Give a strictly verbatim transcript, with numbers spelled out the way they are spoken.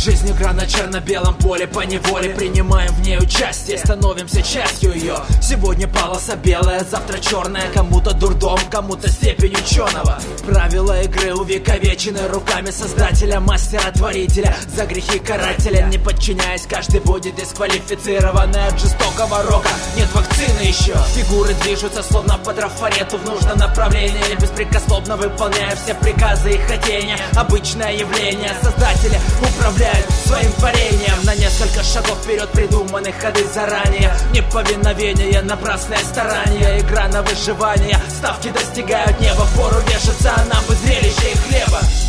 Жизнь игра на черно-белом поле, по неволе принимаем в ней участие, становимся частью ее. Сегодня полоса белая, завтра черная, кому-то дурдом, кому-то степень ученого. Правила игры увековечены руками создателя, мастера, творителя. За грехи карателя, не подчиняясь, каждый будет дисквалифицированный от жестокого рока. Нет вакцины еще. Фигуры движутся словно по трафарету в нужном направлении, беспрекословно выполняя все приказы и хотения. Обычное явление, создатели управляют своим творением. На несколько шагов вперед придуманы ходы заранее. Неповиновение, напрасное старание, игра на выживание. Ставки достигают неба, впору вешаться, а нам бы зрелище и хлеба.